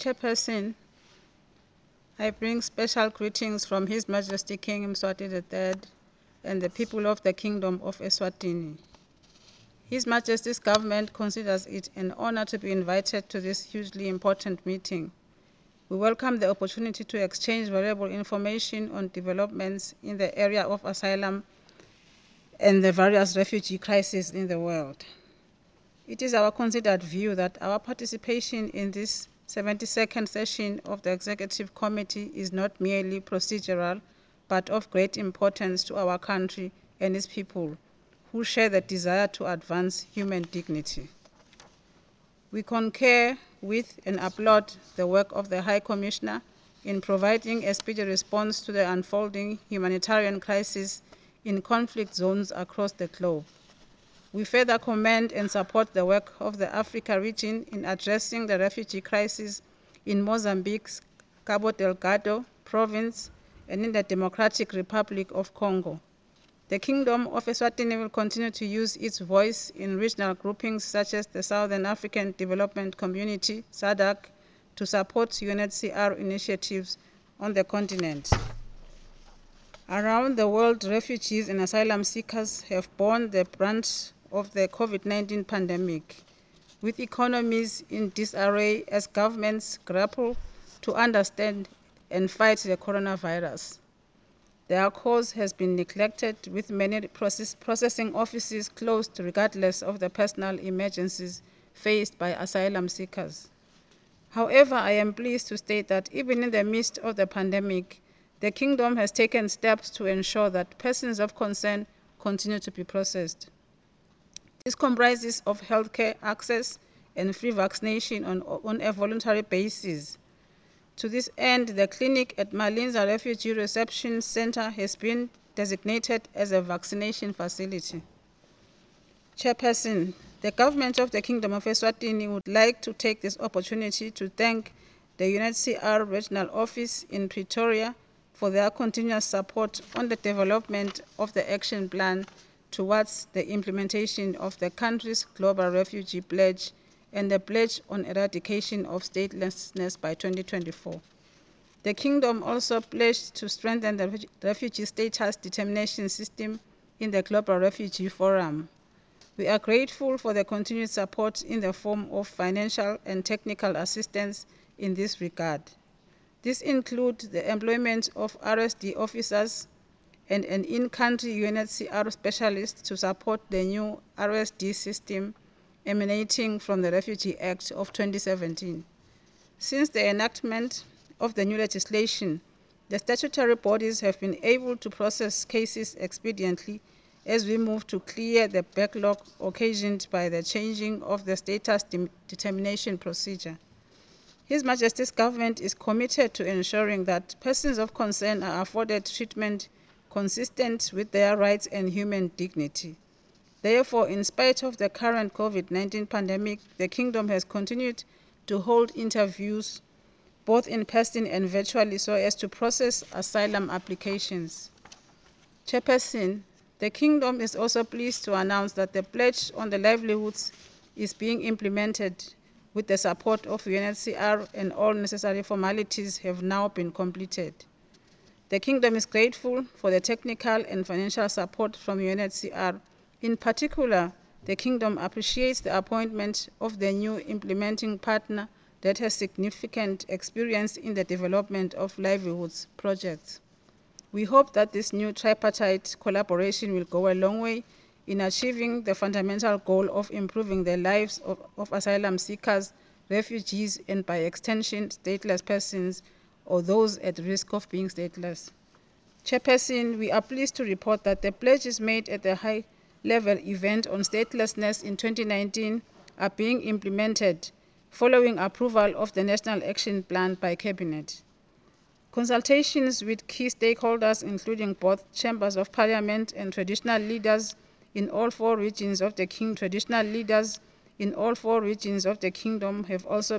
Chairperson, I bring special greetings from His Majesty King Mswati III and the people of the Kingdom of Eswatini. His Majesty's government considers it an honor to be invited to this hugely important meeting. We welcome the opportunity to exchange valuable information on developments in the area of asylum and the various refugee crises in the world. It is our considered view that our participation in this 72nd session of the Executive Committee is not merely procedural, but of great importance to our country and its people, who share the desire to advance human dignity. We concur with and applaud the work of the High Commissioner in providing a speedy response to the unfolding humanitarian crisis in conflict zones across the globe. We further commend and support the work of the Africa region in addressing the refugee crisis in Mozambique's Cabo Delgado province and in the Democratic Republic of Congo. The Kingdom of Eswatini will continue to use its voice in regional groupings such as the Southern African Development Community, SADC, to support UNHCR initiatives on the continent. Around the world, refugees and asylum seekers have borne the brunt of the COVID-19 pandemic, with economies in disarray as governments grapple to understand and fight the coronavirus. Their cause has been neglected, with many processing offices closed regardless of the personal emergencies faced by asylum seekers. However, I am pleased to state that even in the midst of the pandemic, the Kingdom has taken steps to ensure that persons of concern continue to be processed. This comprises of healthcare access and free vaccination on a voluntary basis. To this end, the clinic at Malinza Refugee Reception Center has been designated as a vaccination facility. Chairperson, the government of the Kingdom of Eswatini would like to take this opportunity to thank the UNHCR Regional Office in Pretoria for their continuous support on the development of the action plan towards the implementation of the country's Global Refugee Pledge and the Pledge on Eradication of Statelessness by 2024. The Kingdom also pledged to strengthen the refugee status determination system in the Global Refugee Forum. We are grateful for the continued support in the form of financial and technical assistance in this regard. This includes the employment of RSD officers and an in-country UNHCR specialist to support the new RSD system emanating from the Refugee Act of 2017. Since the enactment of the new legislation, the statutory bodies have been able to process cases expediently as we move to clear the backlog occasioned by the changing of the status determination procedure. His Majesty's government is committed to ensuring that persons of concern are afforded treatment consistent with their rights and human dignity. Therefore, in spite of the current COVID-19 pandemic, the Kingdom has continued to hold interviews both in person and virtually so as to process asylum applications. Chairperson, the Kingdom is also pleased to announce that the Pledge on the Livelihoods is being implemented with the support of UNHCR, and all necessary formalities have now been completed. The Kingdom is grateful for the technical and financial support from UNHCR. In particular, the Kingdom appreciates the appointment of the new implementing partner that has significant experience in the development of livelihoods projects. We hope that this new tripartite collaboration will go a long way in achieving the fundamental goal of improving the lives of asylum seekers, refugees, and by extension, stateless persons or those at risk of being stateless. Chairperson, we are pleased to report that the pledges made at the high-level event on statelessness in 2019 are being implemented following approval of the National Action Plan by Cabinet. Consultations with key stakeholders, including both chambers of parliament and traditional leaders in all four regions of the Kingdom, have also